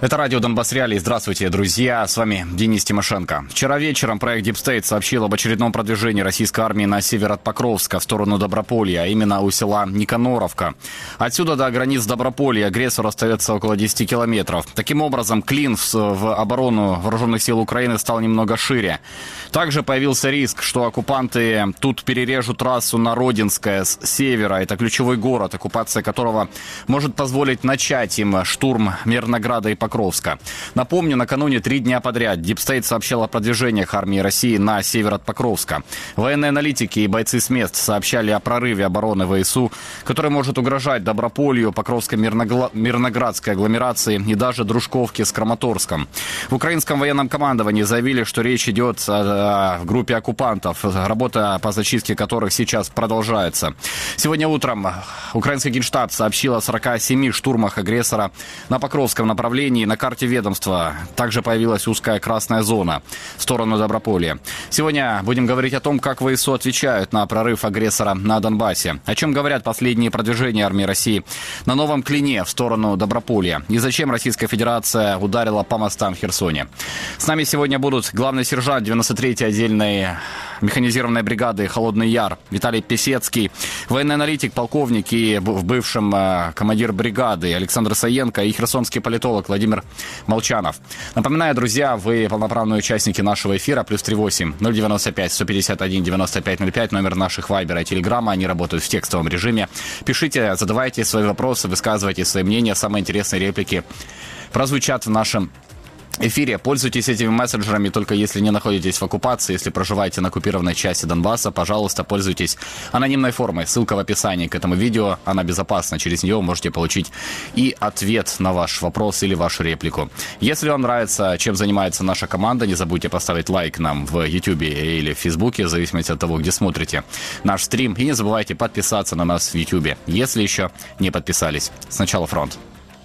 Это радио «Донбасс Реалии». Здравствуйте, друзья. С вами Денис Тимошенко. Вчера вечером проект Deep State сообщил об очередном продвижении российской армии на север от Покровска в сторону Доброполья, а именно у села Никаноровка. Отсюда до границ Доброполья агрессору остается около 10 километров. Таким образом, клин в оборону вооруженных сил Украины стал немного шире. Также появился риск, что оккупанты тут перережут трассу на Родинское с севера. Это ключевой город, оккупация которого может позволить начать им штурм Мирнограда и Покровска. Напомню, накануне 3 дня подряд Deep State сообщал о продвижениях армии России на север от Покровска. Военные аналитики и бойцы с мест сообщали о прорыве обороны ВСУ, который может угрожать Доброполью, Покровско-Мирноградской агломерации и даже Дружковке с Краматорском. В украинском военном командовании заявили, что речь идет о группе оккупантов, работа по зачистке которых сейчас продолжается. Сегодня утром украинский Генштаб сообщил о 47 штурмах агрессора на Покровском направлении. На карте ведомства также появилась узкая красная зона в сторону Доброполья. Сегодня будем говорить о том, как ВСУ отвечают на прорыв агрессора на Донбассе. О чем говорят последние продвижения армии России на новом клине в сторону Доброполья. И зачем Российская Федерация ударила по мостам в Херсоне. С нами сегодня будут главный сержант 93-й отдельной механизированной бригады «Холодный Яр» Виталий Песецкий, военный аналитик, полковник и в бывшем командир бригады Александр Саенко и херсонский политолог Владимир Молчанов. Напоминаю, друзья, вы полноправные участники нашего эфира. +38 095 151 95 05, номер наших вайбера и телеграмма. Они работают в текстовом режиме. Пишите, задавайте свои вопросы, высказывайте свои мнения. Самые интересные реплики прозвучат в нашем эфире. Пользуйтесь этими мессенджерами только если не находитесь в оккупации. Если проживаете на оккупированной части Донбасса, пожалуйста, пользуйтесь анонимной формой. Ссылка в описании к этому видео. Она безопасна. Через нее вы можете получить и ответ на ваш вопрос или вашу реплику. Если вам нравится, чем занимается наша команда, не забудьте поставить лайк нам в YouTube или в Facebook, в зависимости от того, где смотрите наш стрим. И не забывайте подписаться на нас в YouTube, если еще не подписались. Сначала фронт.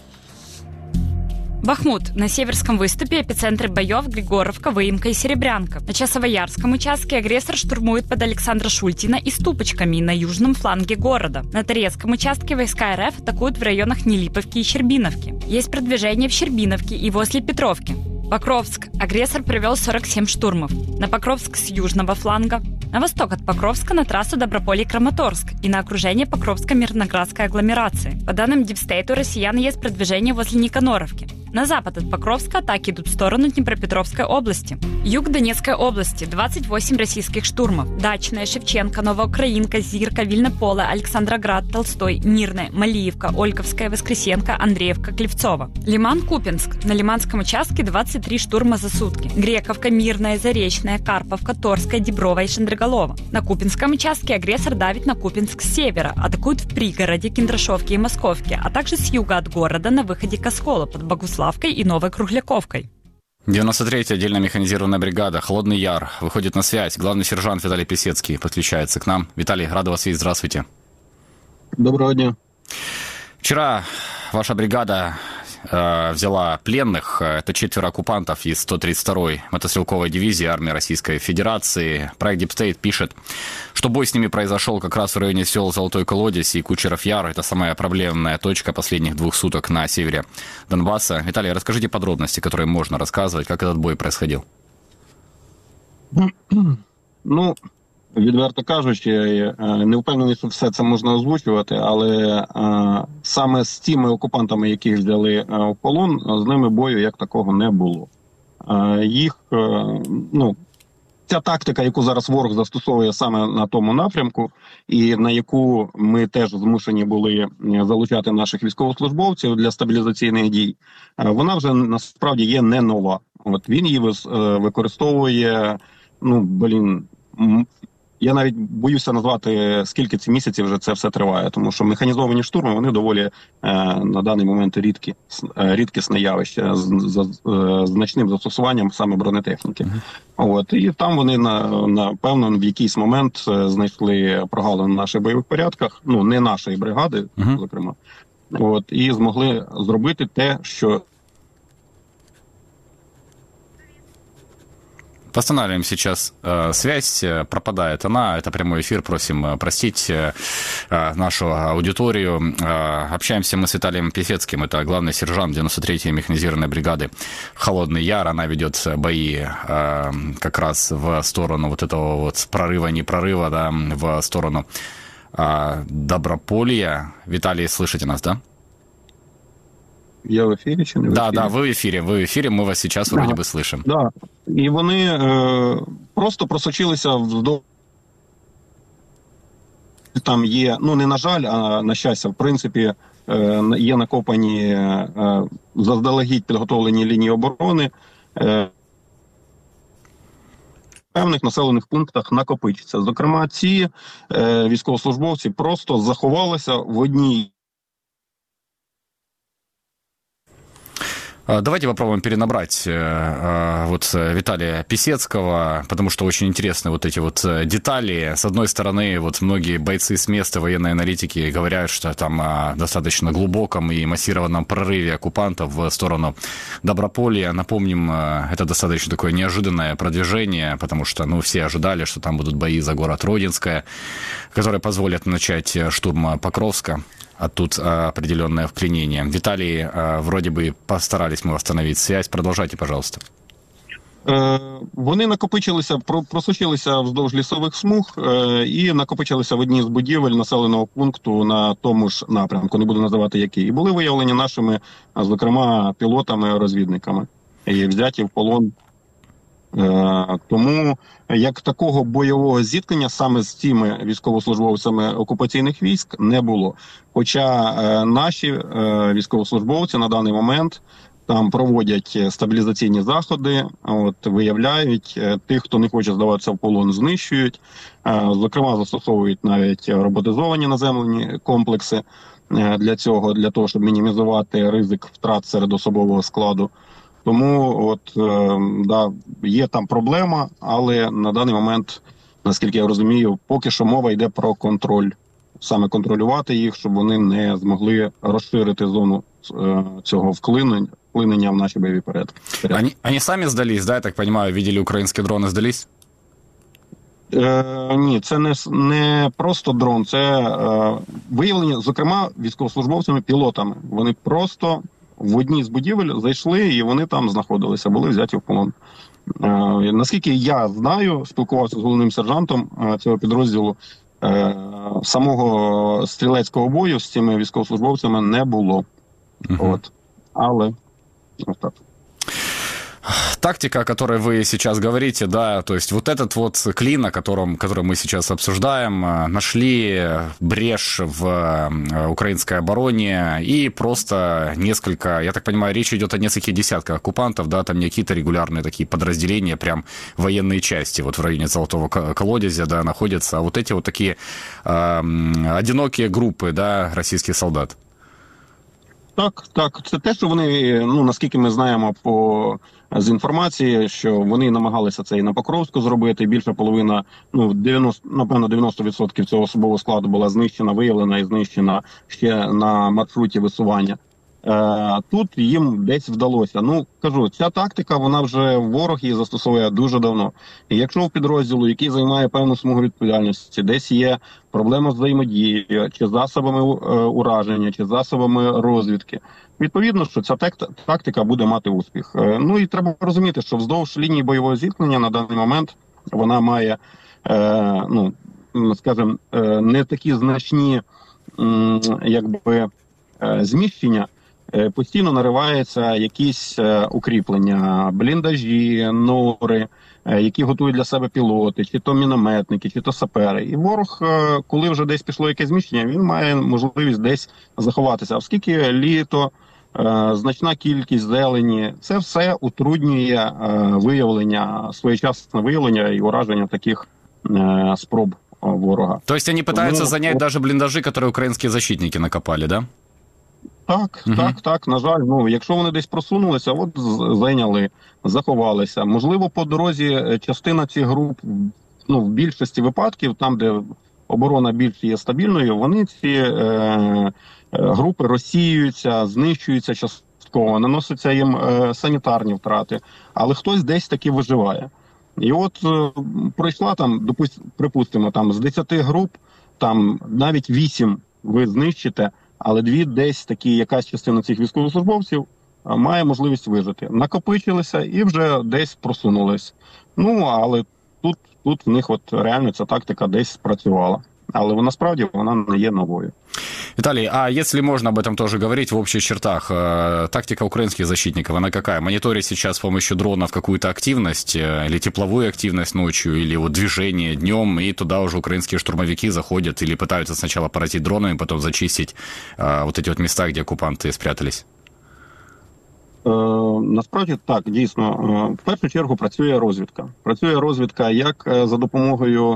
Бахмут. На северском выступе эпицентры боев Григоровка, Выемка и Серебрянка. На Часовоярском участке агрессор штурмует под Александра Шультина и Ступочками на южном фланге города. На Торецком участке войска РФ атакуют в районах Нелиповки и Щербиновки. Есть продвижение в Щербиновке и возле Петровки. Покровск. Агрессор провел 47 штурмов. На Покровск с южного фланга. На восток от Покровска на трассу Доброполье-Краматорск и на окружение Покровско-Мирноградской агломерации. По данным Deep State, у россиян есть продвижение возле Никаноровки. На запад от Покровска атаки идут в сторону Днепропетровской области. Юг Донецкой области. 28 российских штурмов. Дачная, Шевченко, Новоукраинка, Зирка, Вильнополе, Александроград, Толстой, Мирная, Малиевка, Ольговская, Воскресенка, Андреевка, Клевцова. Лиман-Купинск. На Лиманском участке 23 штурма за сутки. Грековка, Мирная, Заречная, Карповка, Торская, Деброва и Шандроголова. На Купинском участке агрессор давит на Купинск с севера. Атакуют в пригороде, Киндрашовке и Московке, а также с юга от города на выходе к Осколу под Богуславкой и Новой Кругляковкой. 93-я отдельная механизированная бригада «Холодный Яр» выходит на связь. Главный сержант Виталий Песецкий подключается к нам. Виталий, рад вас видеть. Здравствуйте. Доброго дня. Вчера ваша бригада взяла пленных. Это 4 оккупантов из 132-й мотострелковой дивизии армии Российской Федерации. Проект Deep State пишет, что бой с ними произошел как раз в районе сел Золотой Колодец и Кучеров Яр. Это самая проблемная точка последних 2 суток на севере Донбасса. Виталий, расскажите подробности, которые можно рассказывать, как этот бой происходил. Ну, відверто кажучи, не впевнений, що все це можна озвучувати, але саме з тими окупантами, яких взяли в полон, з ними бою як такого не було. Ця тактика, яку зараз ворог застосовує саме на тому напрямку, і на яку ми теж змушені були залучати наших військовослужбовців для стабілізаційних дій, вона вже насправді є не нова. От він її використовує, я навіть боюся назвати, скільки ці місяців вже це все триває, тому що механізовані штурми, вони доволі на даний момент рідкісне явище з значним застосуванням саме бронетехніки. І там вони, напевно, в якийсь момент знайшли прогалину в наших бойових порядках, не нашої бригади, зокрема, і змогли зробити те, що Восстанавливаем сейчас связь, пропадает она, это прямой эфир, просим простить нашу аудиторию. Общаемся мы с Виталием Писецким, это главный сержант 93-й механизированной бригады «Холодный Яр». Она ведет бои как раз в сторону вот этого вот прорыва, не прорыва, да, в сторону Доброполья. Виталий, слышите нас, да? Я в ефірі чи не в ефірі? Да, ви в ефірі, ми вас зараз вроді би слышимо. Да. І вони просто просочилися вздовж. Там є, ну не на жаль, а на щастя, в принципі, є накопані заздалегідь підготовлені лінії оборони. В певних населених пунктах накопичиться. Зокрема, ці військовослужбовці просто заховалися в одній. Давайте попробуем перенабрать вот Виталия Писецкого, потому что очень интересны вот эти вот детали. С одной стороны, вот многие бойцы с места, военные аналитики говорят, что там о достаточно глубоком и массированном прорыве оккупантов в сторону Доброполья. Напомним, это достаточно такое неожиданное продвижение, потому что, ну, все ожидали, что там будут бои за город Родинское, которые позволят начать штурм Покровска. А тут определенное вклинение. Виталий, вроде бы постарались мы восстановить связь. Продолжайте, пожалуйста. Вони накопичилися, просочилися вздовж лісових смуг і накопичилися в одній з будівель населеного пункту на тому ж напрямку, не буду називати який. І були виявлені нашими, зокрема, пілотами-розвідниками і взяті в полон. Тому як такого бойового зіткнення саме з тими військовослужбовцями окупаційних військ не було. Хоча наші військовослужбовці на даний момент там проводять стабілізаційні заходи, виявляють тих, хто не хоче здаватися в полон, знищують. Зокрема, застосовують навіть роботизовані наземлені комплекси для цього, для того, щоб мінімізувати ризик втрат серед особового складу. Тому да, є там проблема, але на даний момент, наскільки я розумію, поки що мова йде про контроль. Саме контролювати їх, щоб вони не змогли розширити зону цього вклинення в наші бойові порядки. Они самі здались, да, я так розумію, видели українські дрони, здались? Ні, це не просто дрон, це виявлення, зокрема, військовослужбовцями-пілотами. Вони просто в одній з будівель зайшли, і вони там знаходилися, були взяті в полон. Наскільки я знаю, спілкувався з головним сержантом цього підрозділу, самого стрілецького бою з цими військовослужбовцями не було. Але ось так. Тактика, о которой вы сейчас говорите, да, то есть вот этот вот клин, который мы сейчас обсуждаем, нашли брешь в украинской обороне и просто несколько, я так понимаю, речь идет о нескольких десятках оккупантов, да, там не какие-то регулярные такие подразделения, прям военные части, вот в районе Золотого колодезя, да, находятся, а вот эти вот такие одинокие группы, да, российских солдат. Так. Це те, що вони, ну, наскільки ми знаємо з інформації, що вони намагалися це і на Покровську зробити. Більша половина, ну, 90% цього особового складу була знищена, виявлена і знищена ще на маршруті висування. Тут їм десь вдалося. Ну, кажу, ця тактика, вона вже ворог її застосовує дуже давно. І якщо в підрозділу, який займає певну смугу відповідальності, десь є проблема з взаємодією, чи засобами ураження, чи засобами розвідки, відповідно, що ця тактика буде мати успіх. Ну і треба розуміти, що вздовж лінії бойового зіткнення на даний момент вона має, ну, скажімо, не такі значні, якби, зміщення. Постійно нариваються якісь укріплення, бліндажі, нори, які готують для себе пілоти, чи то мінометники, чи то сапери. І ворог, коли вже десь пішло якесь зміщення, він має можливість десь заховатися. Оскільки літо, значна кількість зелені, це все утруднює своєчасне виявлення і ураження таких спроб ворога. То есть они пытаются занять даже блиндажи, которые украинские защитники накопали, да? Так, на жаль, ну, якщо вони десь просунулися, от зайняли, заховалися. Можливо, по дорозі частина цих груп, ну, в більшості випадків, там, де оборона більш є стабільною, вони ці групи розсіюються, знищуються частково, наносяться їм санітарні втрати, але хтось десь таки виживає. І от пройшла там, припустимо, там з 10 груп, там навіть 8 ви знищите, але 2 десь такі, якась частина цих військовослужбовців має можливість вижити. Накопичилися і вже десь просунулись. Ну, але тут в них от реально ця тактика десь спрацювала. Але насправді вона не є новою. Виталий, а если можно об этом тоже говорить в общих чертах, тактика украинских защитников, она какая? Мониторить сейчас с помощью дронов какую-то активность, или тепловую активность ночью, или вот движение днем, и туда уже украинские штурмовики заходят или пытаются сначала поразить дронами, потом зачистить вот эти вот места, где оккупанты спрятались? Насправді так, дійсно. В першу чергу працює розвідка. Працює розвідка як за допомогою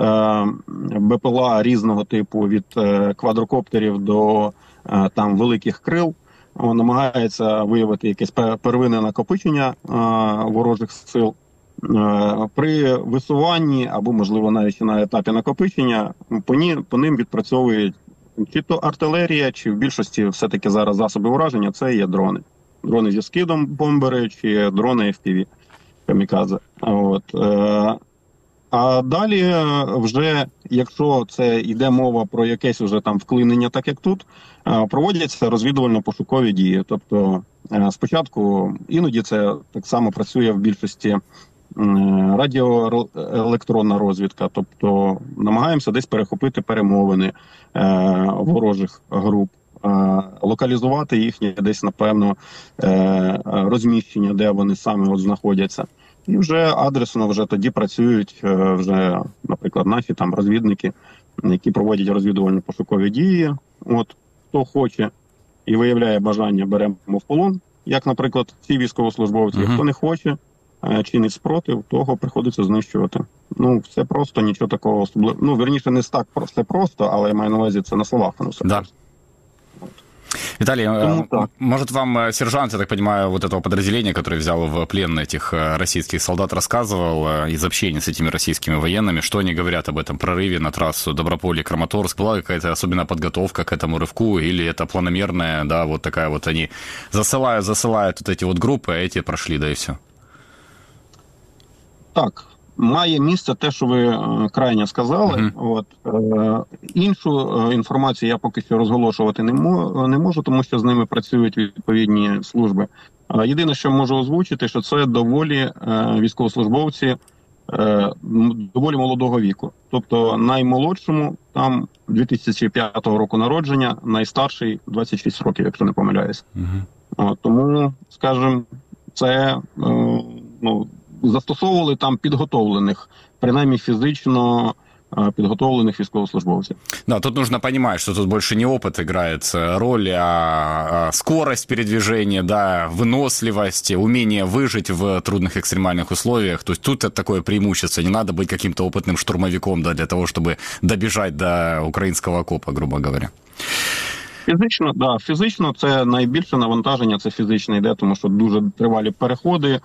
БПЛА різного типу, від квадрокоптерів до там великих крил. Намагається виявити якесь первинне накопичення ворожих сил. При висуванні або, можливо, навіть на етапі накопичення по ним відпрацьовують чи то артилерія, чи в більшості все-таки зараз засоби ураження – це є дрони. Дрони зі скидом, бомбери, чи дрони FPV, камікадзе. От. А далі вже, якщо це йде мова про якесь вже там вклинення, так як тут, проводяться розвідувально-пошукові дії. Тобто спочатку, іноді це так само працює в більшості радіоелектронна розвідка, тобто намагаємося десь перехопити перемовини ворожих груп, локалізувати їхнє десь, напевно, розміщення, де вони саме от знаходяться. І вже адресно вже тоді працюють вже, наприклад, наші там розвідники, які проводять розвідувально-пошукові дії. От хто хоче і виявляє бажання, беремо в полон, як, наприклад, ці військовослужбовці. Хто не хоче, чинить спротив, того приходиться знищувати. Ну, все просто, нічого такого особливого. Ну, вірніше, не так все просто, але я маю на увазі це на словах. Да. Виталий, может вам сержант, я так понимаю, вот этого подразделения, который взял в плен этих российских солдат, рассказывал из общения с этими российскими военными, что они говорят об этом прорыве на трассу Доброполье-Краматорск? Была какая-то особенная подготовка к этому рывку, или это планомерная, да, вот такая вот они засылают вот эти вот группы, а эти прошли, да и все? Так, має місце те, що ви крайне сказали. От, іншу інформацію я поки що розголошувати не можу, тому що з ними працюють відповідні служби. Єдине, що можу озвучити, що це доволі військовослужбовці доволі молодого віку. Тобто наймолодшому там 2005 року народження, найстарший 26 років, якщо не помиляюсь. Тому, скажімо, це застосовували там підготовлених, принаймні фізично підготовленных військовослужбовців. Да, тут нужно понимать, что тут больше не опыт играет роль, а скорость передвижения, да, выносливость, умение выжить в трудных экстремальных условиях. То есть тут это такое преимущество. Не надо быть каким-то опытным штурмовиком, да, для того, чтобы добежать до украинского окопа, грубо говоря. Фізично це найбільше навантаження, це фізично йде, тому що дуже тривалі переходи,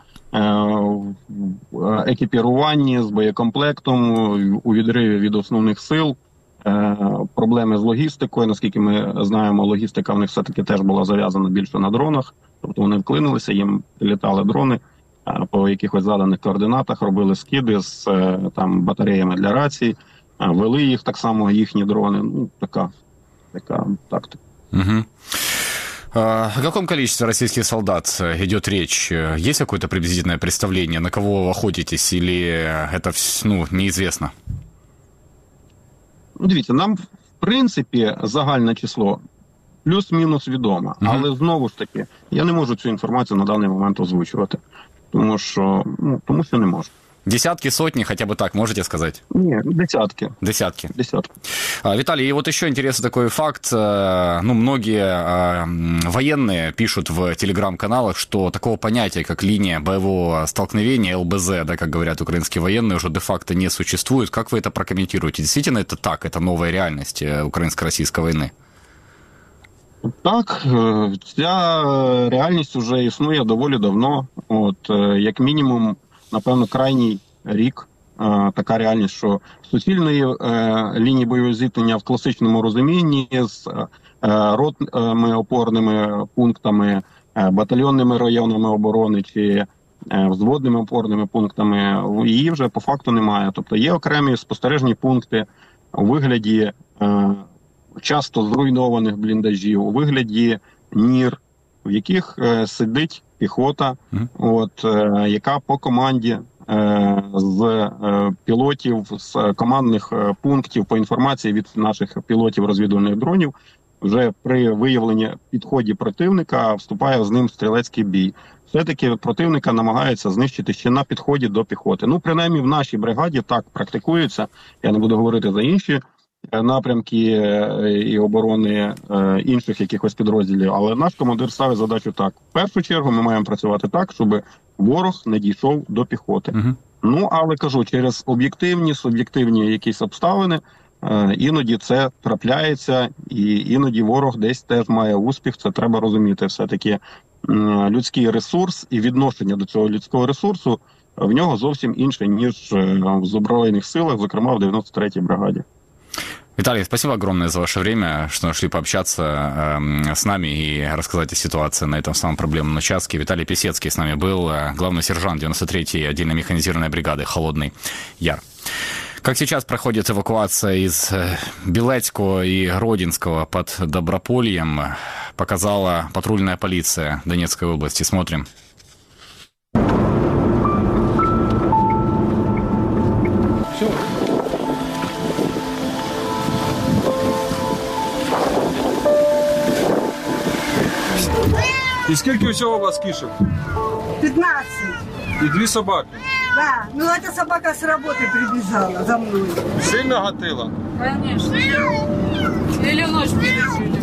екіпірування з боєкомплектом, у відриві від основних сил, проблеми з логістикою. Наскільки ми знаємо, логістика в них все-таки теж була зав'язана більше на дронах, тобто вони вклинилися, їм літали дрони по якихось заданих координатах, робили скиди з там батареями для рацій, вели їх так само, їхні дрони, ну така тактика. Угу. О каком количестве российских солдат идет речь? Есть какое-то приблизительное представление, на кого вы охотитесь, или это неизвестно? Дивіться, нам, в принципі, загальне число плюс-мінус відомо. Але, знову ж таки, я не можу цю інформацію на даний момент озвучувати. Тому що не можу. Десятки, сотни, хотя бы так, можете сказать? Нет, десятки. Десятки. Виталий, и вот еще интересный такой факт. Многие военные пишут в телеграм-каналах, что такого понятия, как линия боевого столкновения, ЛБЗ, да, как говорят украинские военные, уже де-факто не существует. Как вы это прокомментируете? Действительно это так? Это новая реальность украинско-российской войны? Так, ця реальність вже існує доволі давно. Як мінімум, напевно, крайній рік така реальність, що суцільної лінії бойового зіткнення в класичному розумінні з ротними опорними пунктами, батальйонними районами оборони чи взводними опорними пунктами, її вже по факту немає. Тобто є окремі спостережні пункти у вигляді часто зруйнованих бліндажів, у вигляді нір, в яких сидить піхота, яка по команді з пілотів, з командних пунктів по інформації від наших пілотів розвідувальних дронів вже при виявленні підході противника вступає з ним в стрілецький бій. Все-таки противника намагаються знищити ще на підході до піхоти. Ну, принаймні в нашій бригаді так практикується. Я не буду говорити за інші напрямки і оборони інших якихось підрозділів, але наш командир ставить задачу так. В першу чергу ми маємо працювати так, щоб ворог не дійшов до піхоти. Ну, але кажу, через об'єктивні, суб'єктивні якісь обставини іноді це трапляється, і іноді ворог десь теж має успіх, це треба розуміти. Все-таки людський ресурс і відношення до цього людського ресурсу в нього зовсім інше, ніж в Збройних силах, зокрема в 93-й бригаді. Виталий, спасибо огромное за ваше время, что нашли пообщаться с нами и рассказать о ситуации на этом самом проблемном участке. Виталий Писецкий с нами был, главный сержант 93-й отдельно механизированной бригады «Холодный Яр». Как сейчас проходит эвакуация из Белецкого и Гродинского под Добропольем, показала патрульная полиция Донецкой области. Смотрим. И сколько всего у вас кишек? 15. И 2 собаки. Да, ну эта собака с работы прибежала за мной. Сильно гатила? Конечно. Или ночь пережили.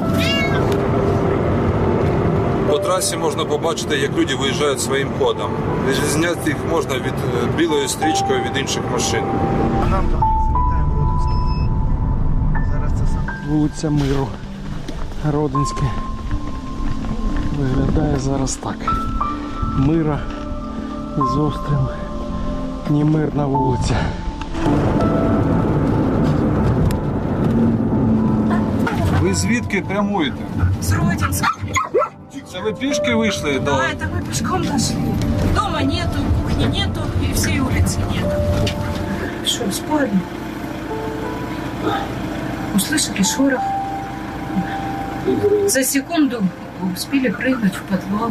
По трасі можна побачити, як люди виїжджають своїм ходом. Відрізняти їх можна від білою стрічкою від інших машин. А нам там злітаємо Родинське. Зараз це саме. Вулиця Миру. Родинське. Виглядає зараз так. Мира і зовстрім немирна вулиця. Ви звідки прямуєте? С Родинска. Це ви пішки вийшли? Да, это мы пешком дошли. Дома нету, кухни нету и всей улицы нету. Что, спали? Услышали шорох. За секунду успели прыгнуть в подвал.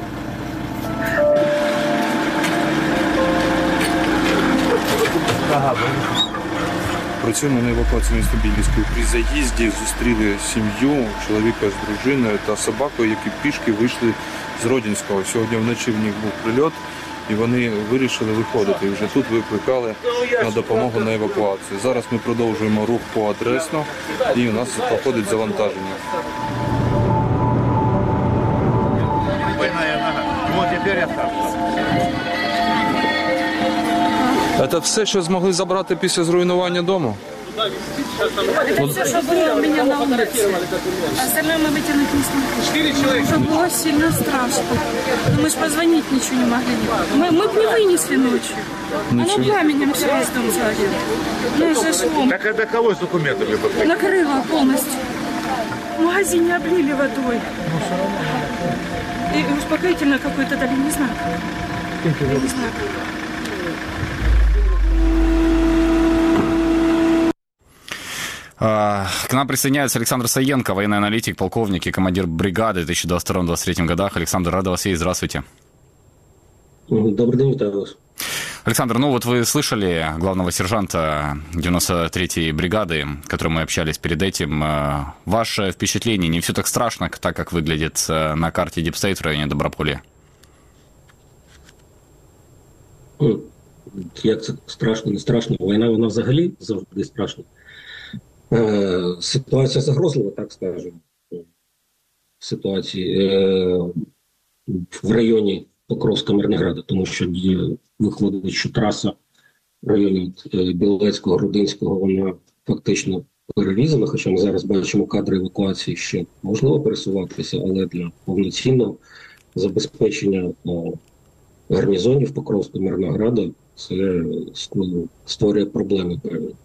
Працюємо на евакуації міста Білівської. При заїзді зустріли сім'ю, чоловіка з дружиною та собакою, які пішки вийшли з Родинського. Сьогодні вночі в них був прильот, і вони вирішили виходити. І вже тут викликали на допомогу на евакуацію. Зараз ми продовжуємо рух по адресно, і у нас проходить завантаження. Це все, що змогли забрати після зруйнування дому? Это все, что было у меня на улице. Остальное мы вытянуть не смогли. Что было сильно страшно. Мы ж позвонить ничего не могли. Мы бы не вынесли ночью. Оно пламенем все весь дом сгорел. Ну и зашло. Так это кого с документами? Накрыло полностью. В магазине облили водой. И успокоительно какой-то дали, не знаю. Я не знаю. К нам присоединяется Александр Саенко, военный аналитик, полковник и командир бригады в 2022-2023 годах. Александр, рад вас видеть. Здравствуйте. Добрый день, витаю вас. Александр, ну вот вы слышали главного сержанта 93-й бригады, которой мы общались перед этим. Ваше впечатление, не все так страшно, так как выглядит на карте Deep State в районе Доброполья? Як це страшно, не страшно? Війна, вона взагалі завжди страшна. Ситуація загрозлива, так скажемо. Ситуації в районі Покровська-Мирнограда, тому що виходить, що траса в районі Білецького, Родинського, вона фактично перерізана, хоча ми зараз бачимо кадри евакуації, що можливо пересуватися, але для повноцінного забезпечення гарнізонів Покровська-Мирнограда це створює проблеми певні.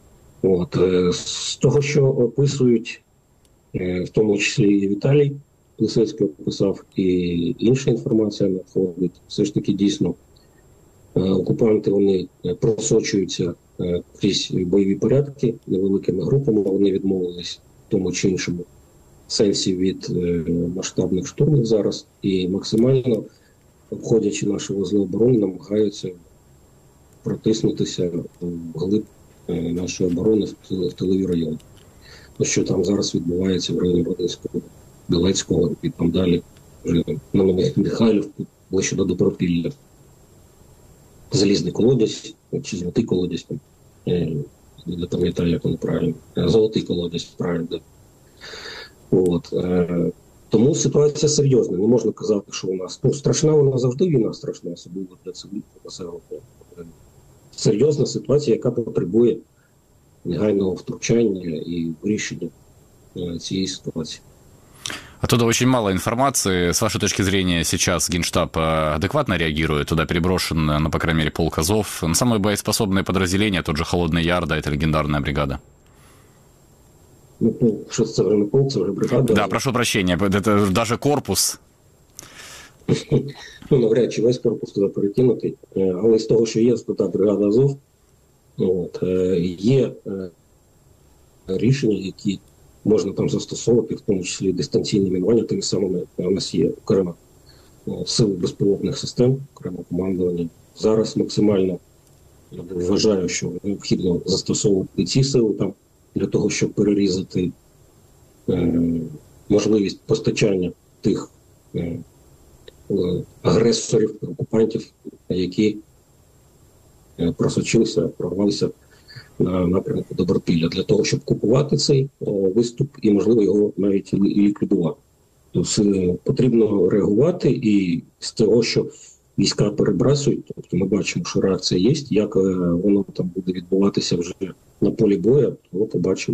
З того, що описують, в тому числі і Віталій, Лисецький описав, і інша інформація надходить. Все ж таки дійсно окупанти вони просочуються крізь бойові порядки невеликими групами, вони відмовились в тому чи іншому сенсі від масштабних штурмів зараз і максимально, обходячи наші вузли оборони, намагаються протиснутися вглиб нашої оборони в тилові райони. Що там зараз відбувається в районі Родинського, Білецького і там далі, вже на Михайлівку, ближче до Добропілля. Залізний колодязь, чи золотий колодязь, не пам'ятаю, як воно правильно. Золотий колодязь, правильно. От. Тому ситуація серйозна. Не можна казати, що у нас страшна, вона завжди війна страшна, особливо для цивільного населення. Серйозна ситуація, яка потребує негайного втручання и вирішення цієї ситуации. Оттуда очень мало информации. С вашей точки зрения, сейчас Генштаб адекватно реагирует? Туда переброшен, ну, по крайней мере, полк Азов. Самые боеспособные подразделения, тот же Холодный Яр, да, это легендарная бригада. Ну, что це вже не полк, це вже бригада. Да, прошу прощения, это даже корпус. Ну, навряд чи весь корпус туди перекинутий. Але з того, що є, то бригада Азов, є рішення, які можна там застосовувати, в тому числі дистанційне мінування, тими самими у нас є окрема сили безпілотних систем, окремо командування. Зараз максимально вважаю, що необхідно застосовувати ці сили там для того, щоб перерізати можливість постачання тих агресорів, окупантів, які просочилися, прорвалися на напрямку Добропілля, для того, щоб купувати цей виступ і, можливо, його навіть і ліквідувати. Тобто потрібно реагувати, і з того, що війська перебрасують, тобто ми бачимо, що реакція є, як воно там буде відбуватися вже на полі бою, то побачимо.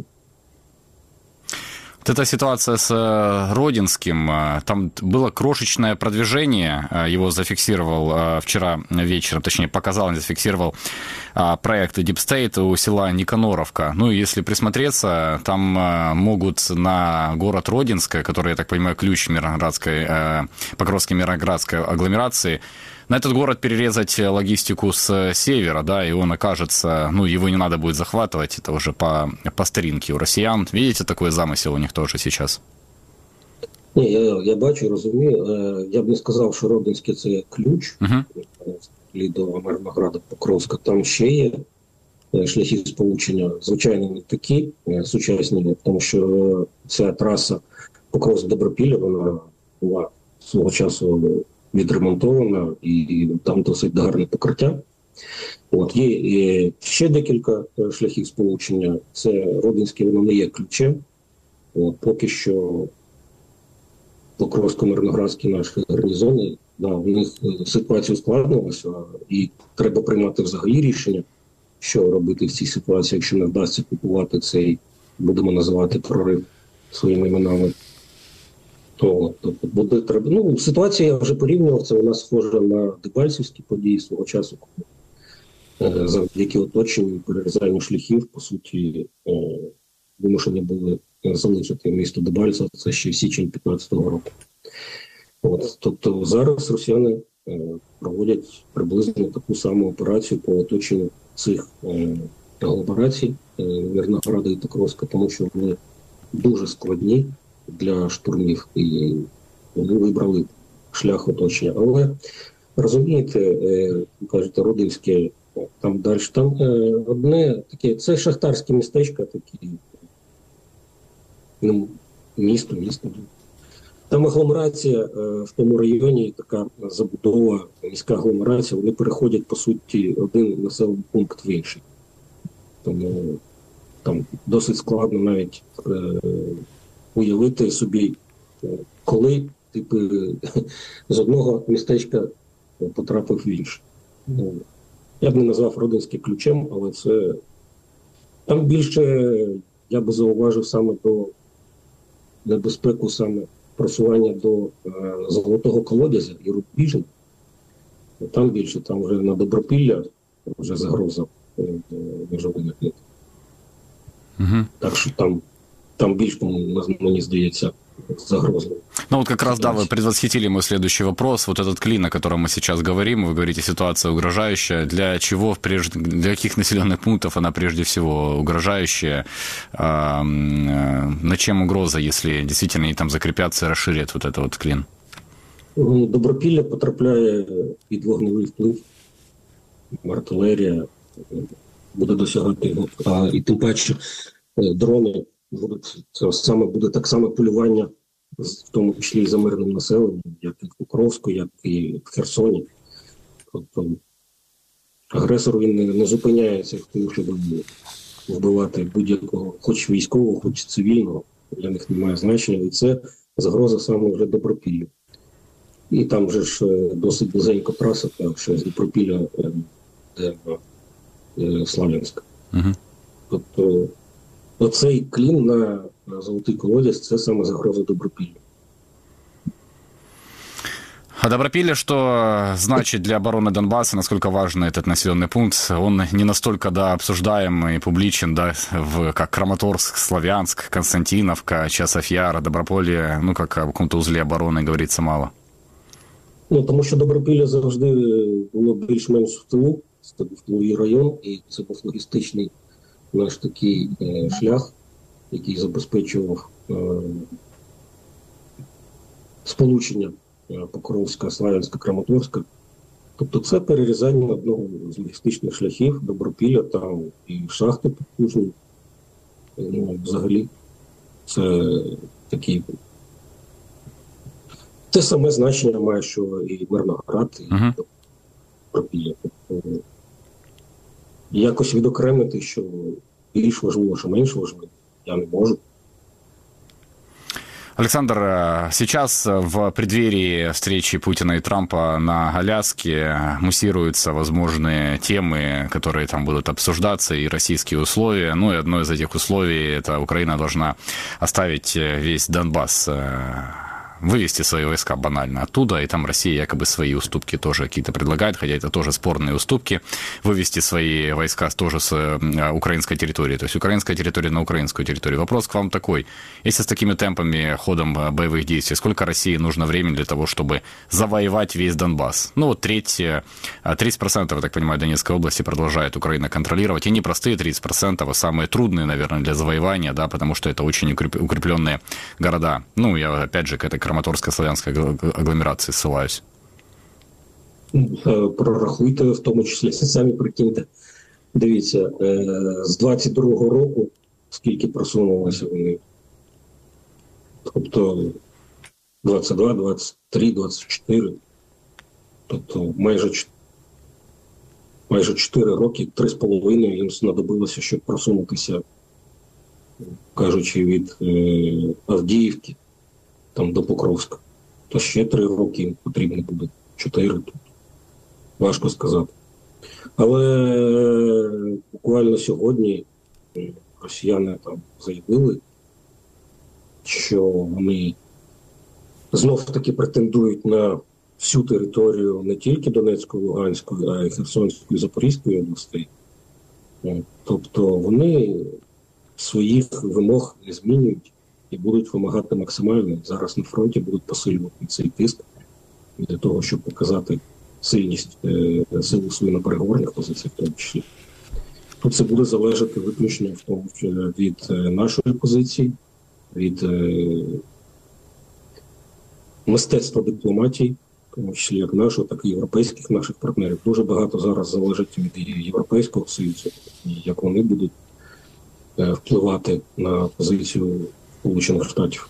Вот эта ситуация с Родинским, там было крошечное продвижение, его зафиксировал вчера вечером, точнее показал, зафиксировал проект Deep State у села Никаноровка. Ну и если присмотреться, там могут на город Родинское, который, я так понимаю, ключ Мирноградской, Покровской Мирноградской агломерации, на этот город перерезать логистику с севера, да, и он окажется, ну, его не надо будет захватывать, это уже по старинке у россиян. Видите, такой замысел у них тоже сейчас? Ні, я бачу, розумію. Я б не сказав, що Родинське – це ключ до Мирнограда, Покровська. Там ще є шляхи сполучення, звичайно, не такі сучасні, тому що ця траса Покровськ-Добропілля, вона була свого часу відремонтована, і там досить гарне покриття. От, є ще декілька шляхів сполучення. Це Родинське, воно не є ключем. От, поки що Покровсько-Мирноградські наші гарнізони, да, у них ситуація ускладнилася, і треба приймати взагалі рішення, що робити в цій ситуації, якщо не вдасться купувати цей, будемо називати, прорив своїми іменами. То буде треба. Ну, ситуація, я вже порівнював, це у нас схоже на Дебальцівські події свого часу, коли завдяки оточенню, перерізанню шляхів, по суті, вимушені були залишити місто Дебальцево, це ще січень 2015 року. От, тобто зараз росіяни проводять приблизно таку саму операцію по оточенню цих агломерацій Мирнограда і Покровська, тому що вони дуже складні для штурмів, і вони вибрали шлях оточення. Але, розумієте, кажете, Родинське, там далі, там одне таке, це шахтарське містечко, такі, ну, місто. Там агломерація в тому районі, така забудова, міська агломерація, вони переходять, по суті, один населений пункт в інший. Тому там досить складно навіть уявити собі, коли з одного містечка потрапив в інше. Ну, я б не назвав Родинське ключем, але це там більше, я би зауважив, саме до небезпеку, саме просування до Золотого колодязя і Рубіжна. Там більше, там вже на Добропілля вже загроза може виникнути. Так що там там більш, мені здається, загрозливо. Ну вот как раз, да, вы предвосхитили мой следующий вопрос. Вот этот клин, о котором мы сейчас говорим, вы говорите, ситуация угрожающая. Для чего, для каких населенных пунктов она прежде всего угрожающая? На чем угроза, если действительно они там закрепятся и расширят вот это вот клин? Добропілля потрапляє під вогневий вплив. Артилерія буде досягати його. І тим паче дрони будуть, це саме буде так само полювання, в тому числі і за мирним населенням, як і в Покровську, як і в Херсоні. Тобто агресор він не зупиняється в тому, щоб вбивати будь-якого, хоч військового, хоч цивільного. Для них немає значення. І це загроза саме вже Добропіллю. І там вже ж досить близенько траса, так що з Добропілля до Слав'янська. Тобто оцей клін на Золотий колодязь – це саме загроза Добропілля. А Добропилля, что значит для обороны Донбасса, насколько важен этот населенный пункт? Он не настолько, да, обсуждаем и публичен, да, как Краматорск, Славянск, Константиновка, Часов Яр, Доброполье, ну, как о каком-то узле обороны говорится мало. Ну, тому що Добропілля завжди було більш-менш в тилу, це був тиловий район, і це був логістичний наш такий шлях, який забезпечував сполучення Покровська, Славянська, Краматорська. Тобто це перерізання одного з логістичних шляхів Добропілля, там і шахти потужні. Ну, взагалі, це такий... Те саме значення має, що і Мирноград, і Добропілля. Тобто, якось відокремити, що більш важливо, що менш важливо, я не можу. Александр, сейчас в преддверии встречи Путина и Трампа на Аляске муссируются возможные темы, которые там будут обсуждаться, и российские условия. Ну и одно из этих условий – это Украина должна оставить весь Донбасс, вывести свои войска банально оттуда, и там Россия якобы свои уступки тоже какие-то предлагает, хотя это тоже спорные уступки, вывести свои войска тоже с украинской территории, то есть украинская территория на украинскую территорию. Вопрос к вам такой, если с такими темпами, ходом боевых действий, сколько России нужно времени для того, чтобы завоевать весь Донбасс? Ну вот 30%, я так понимаю, Донецкой области продолжает Украина контролировать, и не простые 30%, а самые трудные, наверное, для завоевания, да, потому что это очень укрепленные города. Ну, я опять же к этой Краматорсько-Славянської агломерації ссилаюсь. Прорахуйте, в тому числі, самі прикиньте. Дивіться, з 22-го року, скільки просунулося вони. Тобто 22, 23, 24. Тобто майже 4 роки, 3,5 їм знадобилося, щоб просунутися, кажучи, від Авдіївки там до Покровська. То ще 3 роки їм потрібно буде. 4 тут. Важко сказати. Але буквально сьогодні росіяни там заявили, що вони знов-таки претендують на всю територію не тільки Донецької, Луганської, а й Херсонської, Запорізької областей. Тобто вони своїх вимог не змінюють і будуть вимагати максимально. Зараз на фронті будуть посилювати цей тиск для того, щоб показати сильність, силу свою на переговорних позиціях в тому числі. Тут це буде залежати виключно в тому, від нашої позиції, від мистецтва дипломатії, в тому числі як нашого, так і європейських наших партнерів. Дуже багато зараз залежить від Європейського Союзу, як вони будуть впливати на позицію Сполучених Штатів.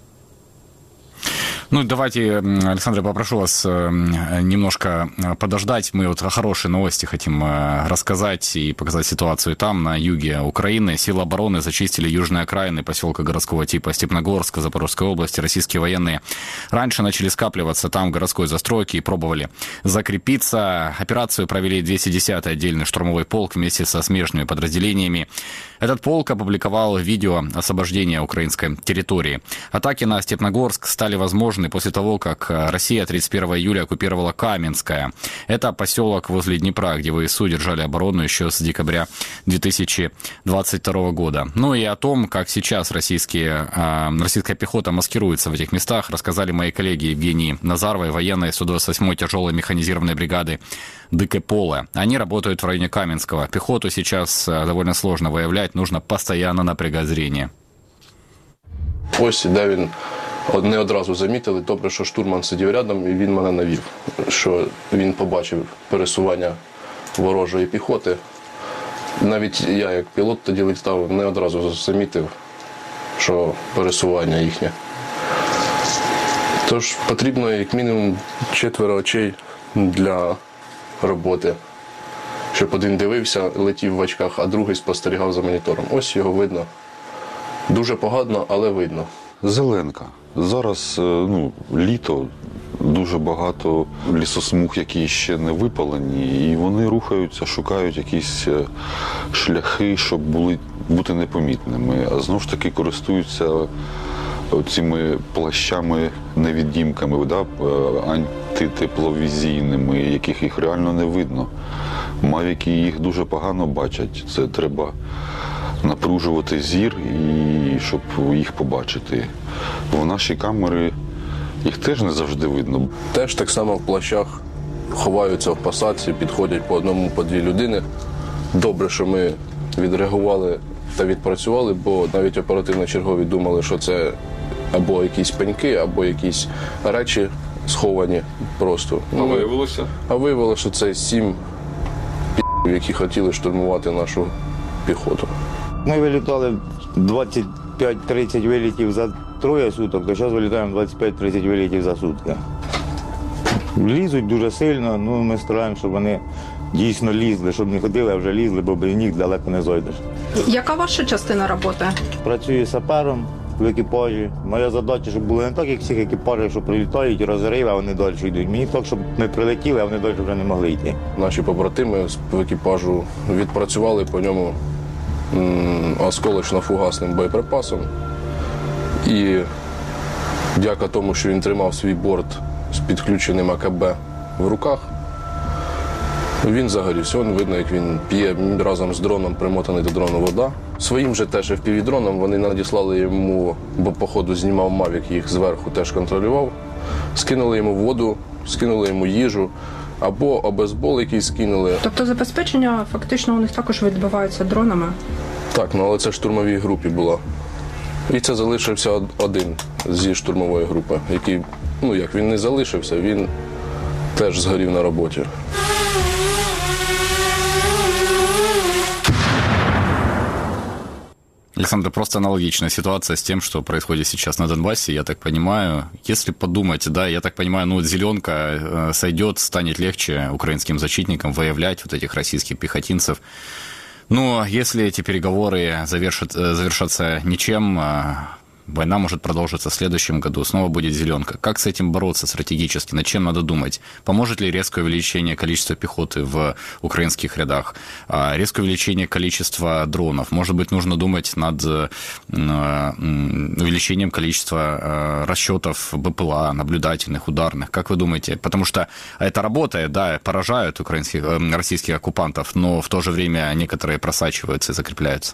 Ну, давайте, Александр, я попрошу вас немножко подождать. Мы вот о хорошей новости хотим рассказать и показать ситуацию там, на юге Украины. Силы обороны зачистили южные окраины поселка городского типа Степногорска, Запорожской области. Российские военные раньше начали скапливаться там, в городской застройке, и пробовали закрепиться. Операцию провели 210-й отдельный штурмовой полк вместе со смежными подразделениями. Этот полк опубликовал видео освобождения украинской территории. Атаки на Степногорск стали возможны уничтожены после того, как Россия 31 июля оккупировала Каменское. Это поселок возле Днепра, где ВСУ держали оборону еще с декабря 2022 года. Ну и о том, как сейчас российская пехота маскируется в этих местах, рассказали мои коллеги Евгений Назаровой, военной 128-й тяжелой механизированной бригады Дикополе. Они работают в районе Каменского. Пехоту сейчас довольно сложно выявлять, нужно постоянно напрягать зрение. Ось, де він не одразу замітили. Добре, що штурман сидів рядом і він мене навів, що він побачив пересування ворожої піхоти. Навіть я, як пілот, тоді літав, не одразу замітив, що пересування їхнє. Тож потрібно як мінімум 4 очей для роботи. Щоб один дивився, летів в очках, а другий спостерігав за монітором. Ось його видно. Дуже погано, але видно. Зеленка. Зараз літо, дуже багато лісосмуг, які ще не випалені, і вони рухаються, шукають якісь шляхи, щоб бути непомітними. А знову ж таки користуються цими плащами-невідімками, антитепловізійними, яких їх реально не видно. Мавіки їх дуже погано бачать. Це треба напружувати зір, і щоб їх побачити. Бо в наші камери їх теж не завжди видно. Теж так само в плащах ховаються в посадці, підходять по одному, по дві людини. Добре, що ми відреагували та відпрацювали, бо навіть оперативно-чергові думали, що це або якісь пеньки, або якісь речі сховані просто. А виявилося? А виявилося, що це 7 пі***ів, які хотіли штурмувати нашу піхоту. Ми вилітали 25-30 вилітів за 3 суток, то зараз вилітаємо 25-30 вилітів за сутки. Лізуть дуже сильно, ми стараємося, щоб вони дійсно лізли, щоб не ходили, а вже лізли, бо без них далеко не зайдеш. Яка ваша частина роботи? Працюю сапером в екіпажі. Моя задача, щоб було не так, як всіх екіпажів, що прилітають, розрив, а вони далі йдуть. Мені так, щоб ми прилетіли, а вони далі вже не могли йти. Наші побратими в екіпажу відпрацювали по ньому осколочно-фугасним боєприпасом. І дяка тому, що він тримав свій борт з підключеним АКБ в руках, він загорівся. Видно, як він п'є разом з дроном, примотаний до дрону вода. Своїм же теж FPV-дроном вони надіслали йому, бо по ходу знімав Мавік, їх зверху теж контролював. Скинули йому воду, скинули йому їжу, або обезбол, який скинули. Тобто забезпечення фактично у них також відбувається дронами? Так, але це в штурмовій групі було. І це залишився один зі штурмової групи, який, він не залишився, він теж згорів на роботі. Александр, просто аналогичная ситуация с тем, что происходит сейчас на Донбассе, я так понимаю. Если подумать, я так понимаю, зеленка сойдет, станет легче украинским защитникам выявлять вот этих российских пехотинцев. Но если эти переговоры завершатся ничем, война может продолжиться в следующем году, снова будет зеленка. Как с этим бороться стратегически? Над чем надо думать? Поможет ли резкое увеличение количества пехоты в украинских рядах? Резкое увеличение количества дронов? Может быть, нужно думать над увеличением количества расчетов БПЛА, наблюдательных, ударных? Как вы думаете? Потому что это работает, поражают российских оккупантов, но в то же время некоторые просачиваются и закрепляются.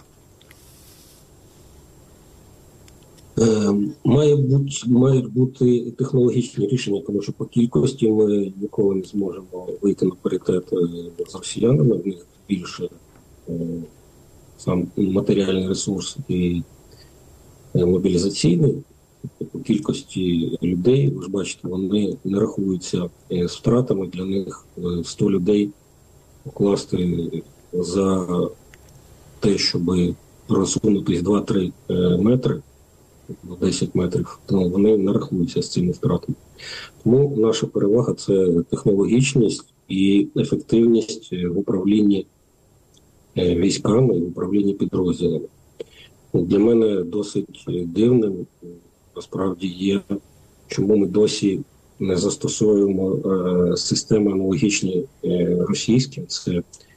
Мають бути технологічні рішення, тому що по кількості ми ніколи не зможемо вийти на паритет з росіянами. В них більше сам матеріальний ресурс і мобілізаційний. По кількості людей, ви ж бачите, вони не рахуються з втратами. Для них 100 людей покласти за те, щоб просунутись 2-3 метри, 10 метрів, то вони не рахуються з цими втратами. Тому наша перевага – це технологічність і ефективність в управлінні військами, в управлінні підрозділами. Для мене досить дивним насправді є, чому ми досі не застосовуємо системи аналогічні російським. Це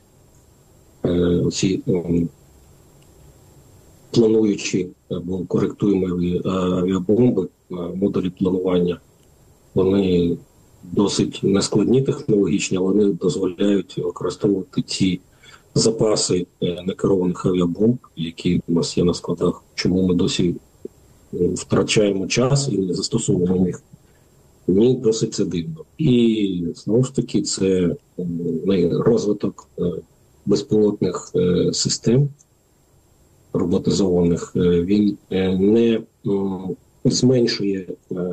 ці плануючі або коректуємі авіабомби, модулі планування Вони досить нескладні технологічні, але вони дозволяють використовувати ті запаси некерованих авіабомб, які у нас є на складах. Чому ми досі втрачаємо час і не застосовуємо їх? Мені досить це дивно. І знову ж таки це розвиток безпілотних систем роботизованих, він не зменшує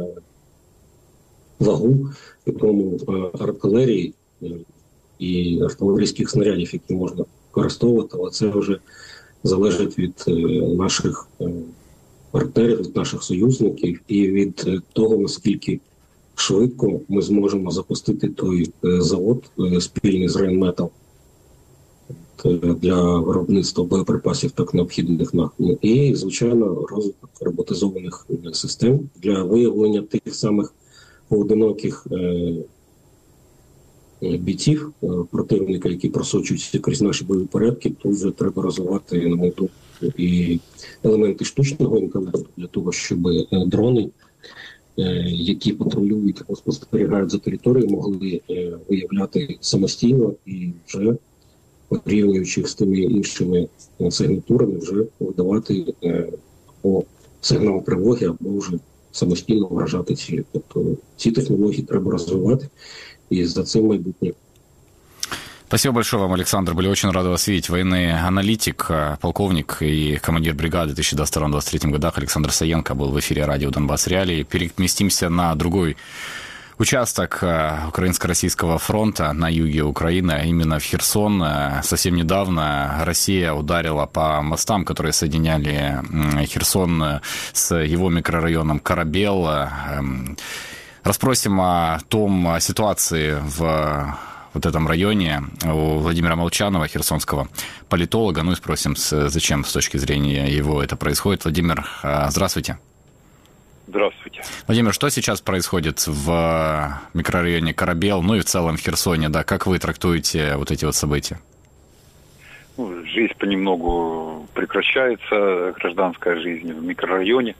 вагу тому артилерії і артилерійських снарядів, які можна використовувати, але це вже залежить від наших партнерів, від наших союзників і від того, наскільки швидко ми зможемо запустити той завод спільний з Rheinmetall для виробництва боєприпасів так необхідних нам. І, звичайно, розвиток роботизованих систем для виявлення тих самих поодиноких бійців противника, які просочуються крізь наші бойові порядки. Тут вже треба розвивати, на мою думку, і елементи штучного інтелекту для того, щоб дрони, які патрулюють або спостерігають за територією, могли виявляти самостійно і вже порівнюючи з тими іншими сигнатурами, вже видавати або сигнал тривоги, або вже самостійно вражати цілі. Тобто ці технології треба розвивати, і за цим майбутнє. Спасибо большое вам, Александр. Были очень рады вас видеть. Военный аналитик, полковник и командир бригады в 2022-2023 годах Александр Саенко был в эфире радио «Донбасс Реалии». Переместимся на другой участок Украинско-Российского фронта на юге Украины, а именно в Херсон. Совсем недавно Россия ударила по мостам, которые соединяли Херсон с его микрорайоном Корабел. Расспросим о ситуации в вот этом районе у Владимира Молчанова, херсонского политолога. Ну и спросим, зачем с точки зрения его это происходит. Владимир, здравствуйте. Здравствуйте. Владимир, что сейчас происходит в микрорайоне Корабел, ну и в целом в Херсоне, да? Как вы трактуете вот эти вот события? Жизнь понемногу прекращается, гражданская жизнь в микрорайоне.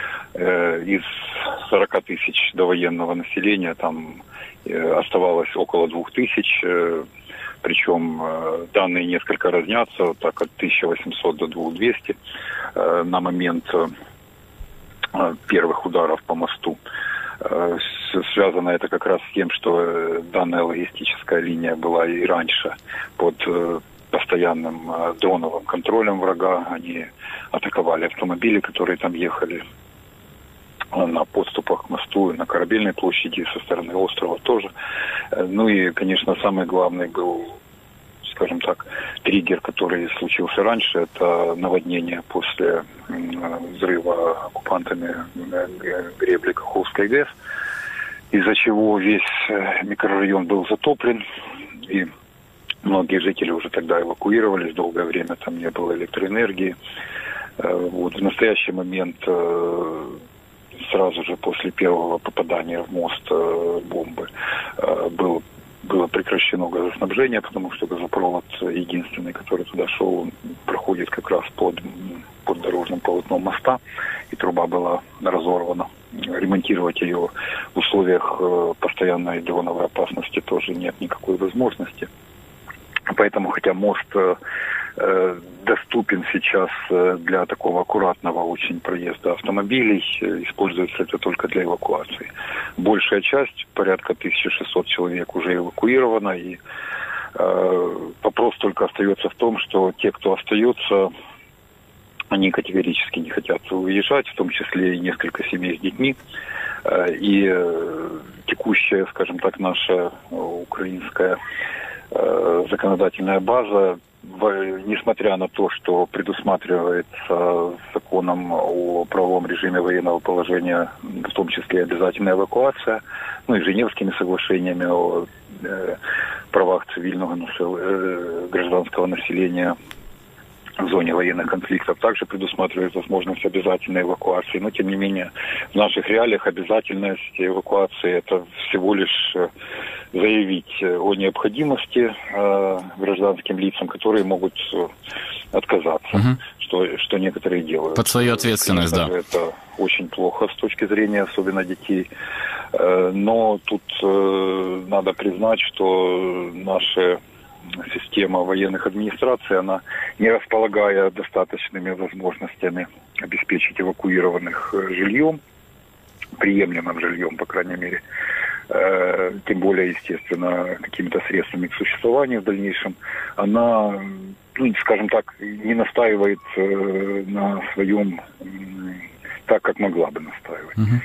Из 40 тысяч довоенного населения там оставалось около 2000, причем данные несколько разнятся, вот так от 1800 до 2200 на момент первых ударов по мосту. Связано это как раз с тем, что данная логистическая линия была и раньше под постоянным дроновым контролем врага. Они атаковали автомобили, которые там ехали на подступах к мосту и на Корабельной площади, со стороны острова тоже. Ну и, конечно, самый главный был, скажем так, триггер, который случился раньше, это наводнение после взрыва оккупантами гребли Каховской ГЭС, из-за чего весь микрорайон был затоплен, и многие жители уже тогда эвакуировались, долгое время там не было электроэнергии. Вот в настоящий момент, сразу же после первого попадания в мост бомбы, было прекращено газоснабжение, потому что газопровод единственный, который туда шел, проходит как раз под дорожным полотном моста, и труба была разорвана. Ремонтировать ее в условиях постоянной дроновой опасности тоже нет никакой возможности. Поэтому, хотя мост доступен сейчас для такого аккуратного очень проезда автомобилей, используется это только для эвакуации. Большая часть, порядка 1600 человек, уже эвакуирована, и вопрос только остается в том, что те, кто остается, они категорически не хотят уезжать, в том числе и несколько семей с детьми. И текущая, скажем так, наша украинская законодательная база, несмотря на то, что предусматривается законом о правовом режиме военного положения, в том числе обязательная эвакуация, ну и Женевскими соглашениями о правах цивильного гражданского населения в зоне военных конфликтов, также предусматривает возможность обязательной эвакуации. Но, тем не менее, в наших реалиях обязательность эвакуации – это всего лишь заявить о необходимости гражданским лицам, которые могут отказаться, что некоторые делают. Под свою ответственность, конечно, да. Это очень плохо с точки зрения особенно детей. Но тут надо признать, что наша система военных администраций, она, не располагая достаточными возможностями обеспечить эвакуированных жильем, приемлемым жильем, по крайней мере, тем более, естественно, какими-то средствами к существованию в дальнейшем, она, ну, скажем так, не настаивает на своем так, как могла бы настаивать.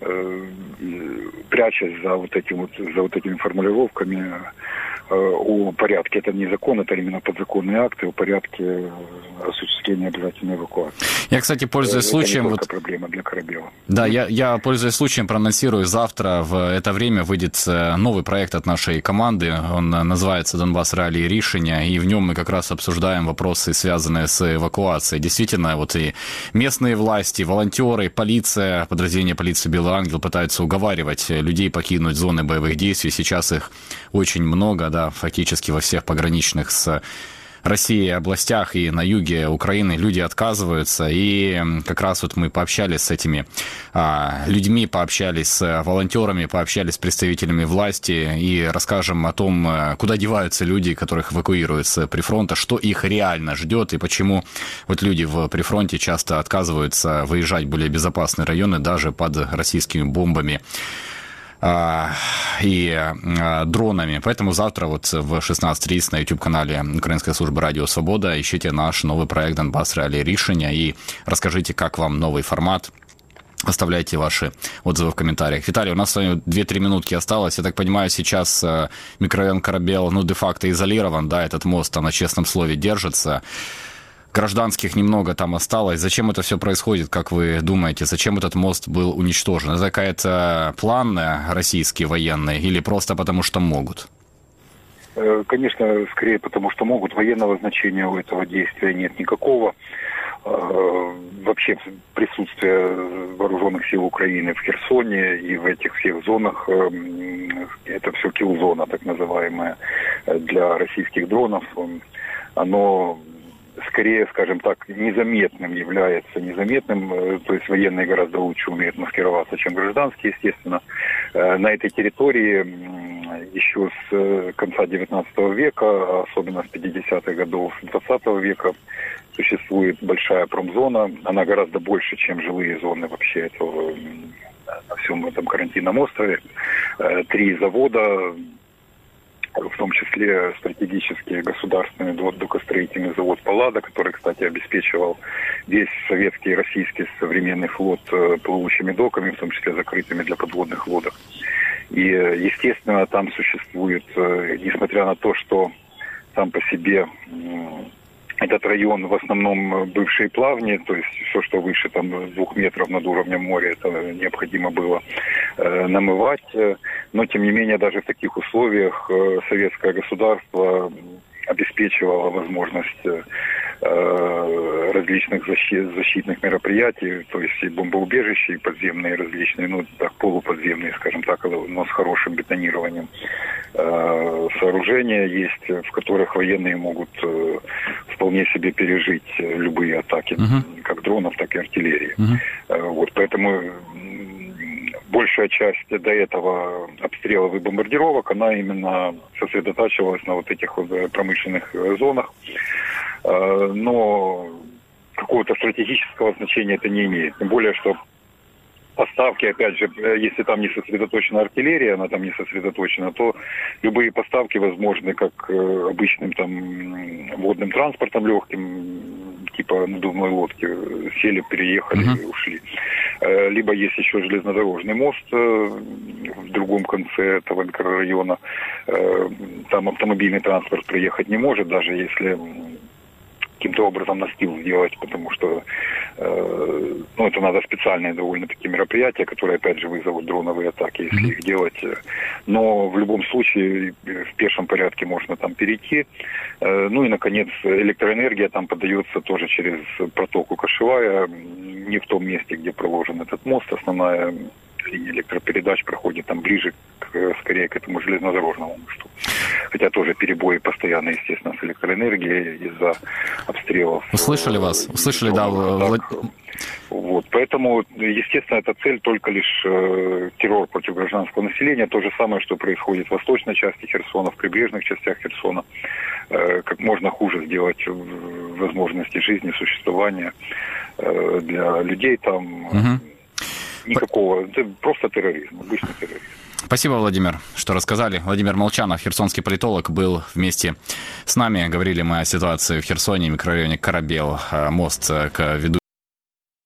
Прячась за вот этими формулировками о порядке. Это не закон, это именно подзаконные акты о порядке осуществления обязательной эвакуации. Я, кстати, пользуясь случаем... Это не только проблема для Корабела. Да, я, пользуясь случаем, проанонсирую, завтра в это время выйдет новый проект от нашей команды. Он называется «Донбасс. Реалии решения», и в нем мы как раз обсуждаем вопросы, связанные с эвакуацией. Действительно, вот и местные власти, волонтеры, полиция, подразделение полиции «Белый ангел» пытаются уговаривать людей покинуть зоны боевых действий. Сейчас их очень много, да, фактически во всех пограничных с России областях и на юге Украины люди отказываются. И как раз вот мы пообщались с этими людьми, пообщались с волонтерами, пообщались с представителями власти и расскажем о том, куда деваются люди, которых эвакуируют с прифронта, что их реально ждет и почему вот люди в прифронте часто отказываются выезжать в более безопасные районы даже под российскими бомбами и дронами. Поэтому завтра вот в 16:30 на YouTube-канале Украинской службы Радио Свобода ищите наш новый проект «Донбасс. Реалии решения» и расскажите, как вам новый формат. Оставляйте ваши отзывы в комментариях. Виталий, у нас с вами 2-3 минутки осталось. Я так понимаю, сейчас микрорайон Корабел, ну, де-факто изолирован, да, этот мост там на честном слове держится. Гражданских немного там осталось. Зачем это все происходит, как вы думаете? Зачем этот мост был уничтожен? Это какая-то план российский военный или просто потому, что могут? Конечно, скорее потому, что могут. Военного значения у этого действия нет никакого. Вообще присутствие вооруженных сил Украины в Херсоне и в этих всех зонах, это все килл-зона, так называемая, для российских дронов, оно скорее, скажем так, незаметным является, то есть военные гораздо лучше умеют маскироваться, чем гражданские, естественно. На этой территории еще с конца 19 века, особенно с 50-х годов 20 века, существует большая промзона. Она гораздо больше, чем жилые зоны вообще этого, на всем этом карантинном острове. 3 завода, в том числе стратегический государственный докостроительный завод «Паллада», который, кстати, обеспечивал весь советский и российский современный флот плавучими доками, в том числе закрытыми для подводных лодок. И, естественно, там существует, несмотря на то, что сам по себе этот район в основном бывшие плавни, то есть все, что выше там 2 метров над уровнем моря, это необходимо было намывать. Но, тем не менее, даже в таких условиях советское государство обеспечивало возможность различных защитных мероприятий, то есть и бомбоубежища, и подземные различные, ну, так, полуподземные, скажем так, но с хорошим бетонированием сооружения есть, в которых военные могут вполне себе пережить любые атаки, как дронов, так и артиллерии. Вот, поэтому большая часть до этого обстрелов и бомбардировок, она именно сосредотачивалась на вот этих вот промышленных зонах. Но какого-то стратегического значения это не имеет. Тем более, что поставки, опять же, если там не сосредоточена артиллерия, она там не сосредоточена, то любые поставки возможны как обычным там водным транспортом легким, типа надувной лодки, сели, переехали и ушли. Либо есть еще железнодорожный мост в другом конце этого микрорайона. Там автомобильный транспорт проехать не может, даже если каким-то образом настил сделать, потому что это надо специальные довольно-таки мероприятия, которые, опять же, вызовут дроновые атаки, если их делать. Но в любом случае в пешем порядке можно там перейти. Ну и, наконец, электроэнергия там подается тоже через протоку Кошевая, не в том месте, где проложен этот мост. Основная линия электропередач проходит там ближе, скорее к этому железнодорожному мосту. Хотя тоже перебои постоянно, естественно, с электроэнергией из-за обстрелов. Услышали вас? Услышали, да. Вот. Поэтому, естественно, эта цель только лишь террор против гражданского населения. То же самое, что происходит в восточной части Херсона, в прибрежных частях Херсона. Как можно хуже сделать возможности жизни, существования для людей там. Никакого. Это просто терроризм, обычный терроризм. Спасибо, Владимир, что рассказали. Владимир Молчанов, херсонский политолог, был вместе с нами. Говорили мы о ситуации в Херсоне, микрорайоне Корабел, мост к ведущему